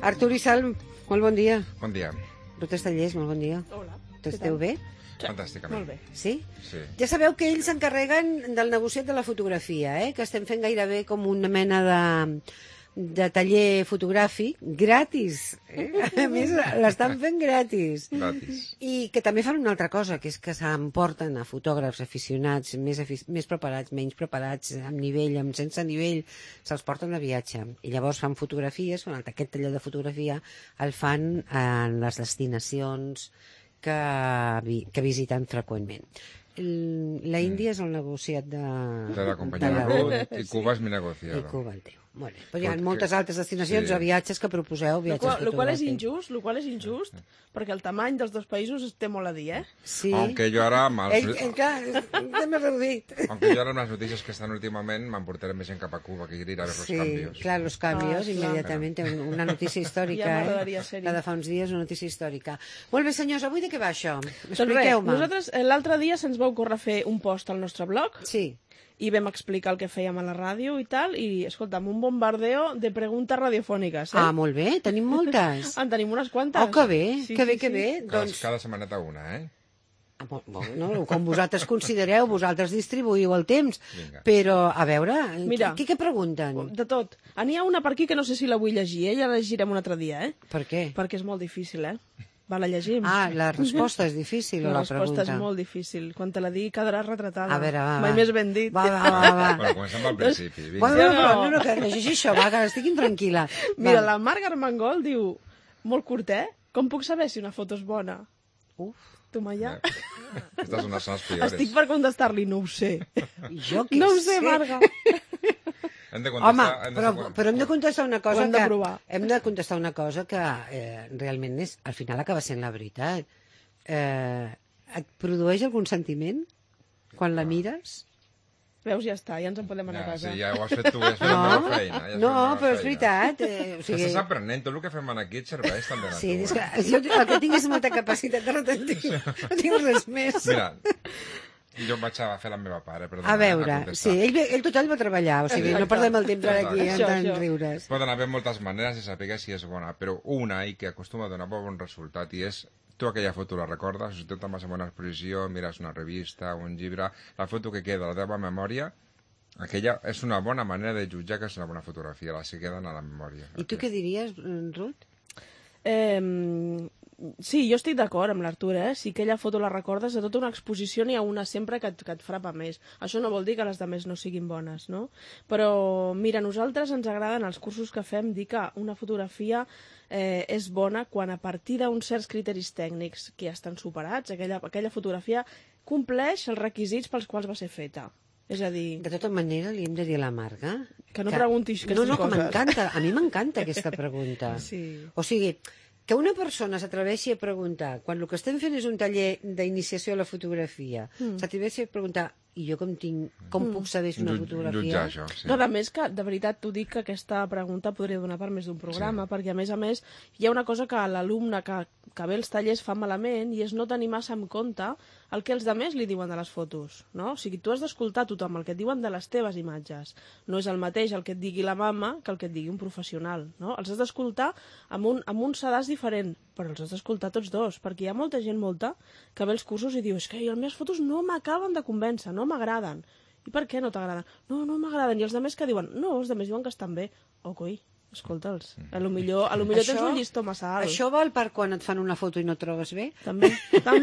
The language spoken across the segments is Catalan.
Artur i Salm, molt bon dia. Bon dia. Ruth Estallés, molt bon dia. Hola. Tot esteu bé? Fantàsticament. Molt bé. Sí? Sí. Ja sabeu que ells s'encarreguen del negociat de la fotografia, que estem fent gairebé com una mena de taller fotogràfic gratis. A més, l'estan fent gratis. Gratis. I que també fan una altra cosa, que és que s'emporten a fotògrafs aficionats, més preparats, menys preparats, amb nivell, amb sense nivell, se'ls porten de viatge. I llavors fan fotografies, aquest taller de fotografia el fan en les destinacions que visiten freqüentment. La Índia és el negociat de la companyia Ruth i Cuba és mi negociado. I Cuba el teu. Molt bé. Però hi ha moltes altres destinacions o viatges que proposeu, viatges fotogràfics. Lo qual és injust, perquè el tamany dels dos països té molt a dir, Sí. Aunque jo ara amb Clar, hem reduït. Aunque jo ara amb les notícies que estan últimament m'emportaré més gent cap a Cuba, que iré a ver los cambios. Sí, clar, los cambios, immediatament. Una notícia històrica, Ja m'agradaria ser-hi. La de fa uns dies, una notícia històrica. Molt bé, senyors, avui de què va això? Doncs res, Expliqueu-me. nosaltres l'altre dia se'ns va ocórrer fer un post al nostre blog Sí. i vam explicar el que fèiem a la ràdio i tal, i, escolta'm, un bombardeo de preguntes radiofòniques, Ah, molt bé, tenim moltes. En tenim unes quantes. Oh, que bé, Sí, que bé, sí, que sí. bé. Doncs, Cada setmaneta una, no, com vosaltres considereu, vosaltres distribuïu el temps. Vinga. Però, a veure, Mira. què pregunten? De tot. N'hi ha una per aquí que no sé si la vull llegir, ja la llegirem un altre dia, Per què? Perquè és molt difícil, Va, la llegim. Ah, la resposta és difícil, o La la resposta pregunta? és molt difícil. Quan te la digui quedaràs retratada. A veure, va. Mai més ben dit. Va. Bueno, comencem pel principi. Vinga. Bueno, no, que llegeixi això, va, que estic intranquil·la. Mira, Va. la Marc Armengol diu, molt curtet, com puc saber si una foto és bona? Uf, Tu, Maia? Estas son las peores. Estic per contestar-li, no ho sé. jo què No ho sé. sé, Marga. Hem de Home, contestar... però hem de contestar una cosa Ho hem de provar. Hem de contestar una cosa que realment és, al final acaba sent la veritat. Et produeix algun sentiment quan la mires? Veus, ja està, ja ens en podem anar a casa. Sí, ja ho has fet tu, has fet la meva feina. Ja has fet la meva però és feina. veritat. Estàs aprenent, tot el que fem aquí et serveix també a tu. Sí, és que jo el que tinc és molta capacitat de retenció. No tinc res més. Mira, jo vaig a fer la meva part, perdona. A veure, contestar. sí, ell total va treballar, o sigui, no perdem el temps ara aquí en Això, tant això. riures. Poden haver moltes maneres de saber si és bona, però una i que acostuma a donar bon resultat i és tu aquella foto la recordes, si tu te'n vas a bona exposició, mires una revista, un llibre, la foto que queda a la teva memòria, aquella és una bona manera de jutjar que és una bona fotografia, les que queden a la memòria. I tu què diries, Ruth? Sí, jo estic d'acord amb l'Artur, Si aquella foto la recordes, de tota una exposició n'hi ha una sempre que et frapa més. Això no vol dir que les altres no siguin bones, no? Però, mira, a nosaltres ens agraden els cursos que fem dir que una fotografia és bona quan a partir d'uns certs criteris tècnics que ja estan superats, aquella fotografia compleix els requisits pels quals va ser feta. És a dir... De tota manera, li hem de dir a la Marga... Que no preguntis aquestes coses. No, que coses. m'encanta. A mi m'encanta aquesta pregunta. Sí. O sigui, que una persona s'atreveixi a preguntar, quan el que estem fent és un taller d'iniciació a la fotografia, s'atreveixi a preguntar, i jo com puc saber si una fotografia... Jutjar això, sí. No, a més que, de veritat, t'ho dic que aquesta pregunta podria donar per més d'un programa, perquè, a més, hi ha una cosa que l'alumne que ve als tallers fa malament i és no tenir massa en compte el que els altres li diuen de les fotos, no? O sigui, tu has d'escoltar tothom el que et diuen de les teves imatges. No és el mateix el que et digui la mama que el que et digui un professional, no? Els has d'escoltar amb un sedàs diferent, però els has d'escoltar tots dos, perquè hi ha molta gent, que ve als cursos i diu, és que les meves fotos no m'acaben de convèncer, no m'agraden. I per què no t'agraden? No m'agraden. I els altres que diuen, no, els altres diuen que estan bé. Oh, coi, escolta'ls. A lo millor tens un llistó massa alt. Això val per quan et fan una foto i no et trobes bé? També.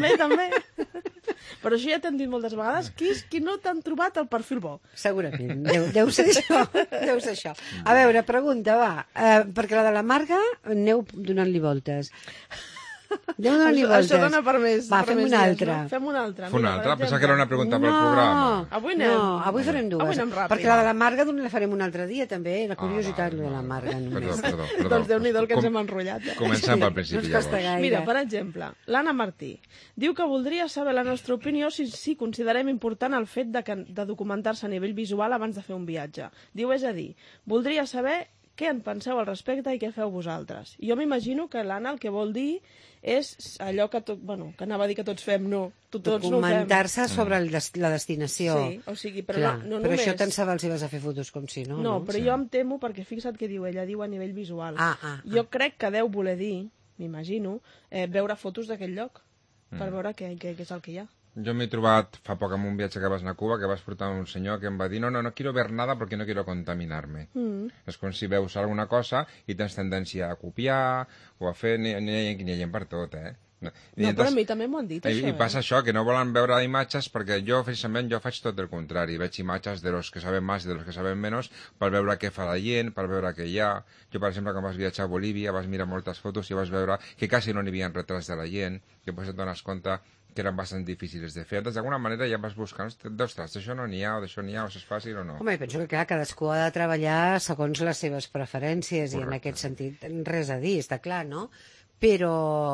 Però això ja t'hem dit moltes vegades, qui no t'han trobat el perfil bo. Segurament, deu ser això. Deu ser això. A veure, pregunta, va, perquè la de la Marga aneu donant-li voltes. Aneu donant-li voltes. Això dona per més. Va, per fem més una dies, altra. No? Fem una altra. Una Mira, altra? per Pensava que era una pregunta pel No, programa. Avui anem. No, avui farem dues. Avui anem ràpid. Perquè la de la Marga la farem un altre dia, també. La curiositat, la de la Marga, només. Perdó. Doncs Déu-n'hi-do el que ens hem enrotllat. Comencem pel principi, No ens costa llavors. gaire. Mira, per exemple, l'Anna Martí diu que voldria saber la nostra opinió si considerem important el fet de documentar-se a nivell visual abans de fer un viatge. Diu, és a dir, voldria saber què en penseu al respecte i què feu vosaltres. Jo m'imagino que l'Anna el que vol dir és allò que, que anava a dir que tots fem, no. Tots no ho fem. Documentar-se sobre la destinació. Sí, o sigui, però Clar, no però només... això tant se val si vas a fer fotos com si no. No, però jo em temo, perquè fixa't què diu ella, diu a nivell visual. Jo crec que deu voler dir, m'imagino, veure fotos d'aquell lloc, per veure què és el que hi ha. Jo m'he trobat fa poc en un viatge que vas anar a Cuba, que vas portar un senyor que em va dir no quiero ver nada porque no quiero contaminarme. És com si veus alguna cosa i tens tendència a copiar o a fer... N'hi ha gent per tot, No, però a mi també m'ho han dit, això. I passa això, que no volen veure imatges perquè jo, precisament, faig tot el contrari. Veig imatges de los que saben més i de los que saben menys per veure què fa la gent, per veure què hi ha. Jo, per exemple, quan vas viatjar a Bolívia, vas mirar moltes fotos i vas veure que quasi no n'hi havia retrats de la gent, que després et dones compte que eren bastant difícils de fer. D'alguna manera ja vas buscant, ostres, d'això no n'hi ha, o d'això n'hi ha, o és fàcil o no. Home, penso que clar, cadascú ha de treballar segons les seves preferències. Correcte. I en aquest sentit res a dir, està clar, no? Però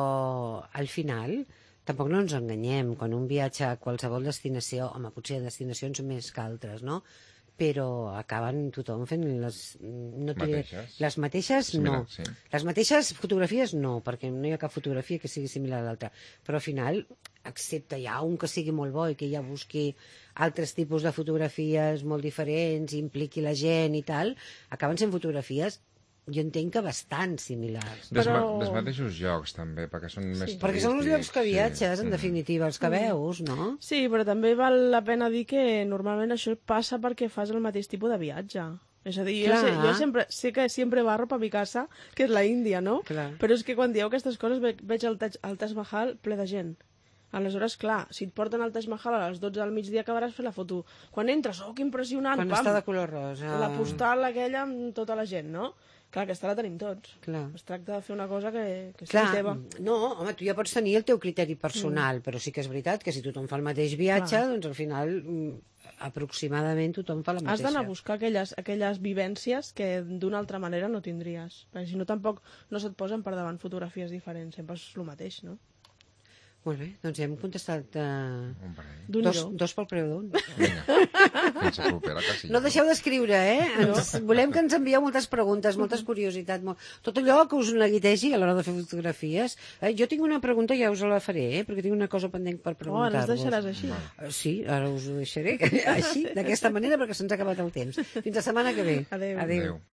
al final tampoc no ens enganyem. Quan un viatja a qualsevol destinació, home, potser destinacions més que altres, no? Però acaben tothom fent Mateixes. Les mateixes Similar, no. sí. Les mateixes fotografies no, perquè no hi ha cap fotografia que sigui similar a l'altra. Però al final, excepte hi ha un que sigui molt bo i que ja busqui altres tipus de fotografies molt diferents, impliqui la gent i tal, acaben sent fotografies, jo entenc que bastant similars. Dels mateixos llocs, també, perquè són més turístics. Perquè són els llocs que viatges, en definitiva, els que veus, no? Sí, però també val la pena dir que normalment això passa perquè fas el mateix tipus de viatge. És a dir, jo sempre sé que sempre barro per mi casa, que és la Índia, no? Clar. Però és que quan dieu aquestes coses veig el Taj Mahal ple de gent. Aleshores, clar, si et porten al Taj Mahal a les 12 del migdia acabaràs fent la foto. Quan entres, que impressionant! Quan està de color rosa. La postal aquella amb tota la gent, no? Clar, aquesta la tenim tots. Clar. Es tracta de fer una cosa que Clar, sigui teva. no, home, tu ja pots tenir el teu criteri personal, però sí que és veritat que si tothom fa el mateix viatge, doncs al final aproximadament tothom fa la mateixa. Has d'anar a buscar aquelles vivències que d'una altra manera no tindries. Perquè si no, tampoc no se't posen per davant fotografies diferents, sempre és el mateix, no? Molt bé, doncs ja hem contestat Un parell. dos pel preu d'un. Vinga, fins a propera, quasi. No deixeu d'escriure, volem que ens envieu moltes preguntes, moltes curiositats, tot allò que us neguitegi a l'hora de fer fotografies. Jo tinc una pregunta, ja us la faré, perquè tinc una cosa pendent per preguntar-vos. Ara ens deixaràs així? Sí, ara us ho deixaré així, d'aquesta manera, perquè se'ns ha acabat el temps. Fins la setmana que ve. Adéu. Adéu.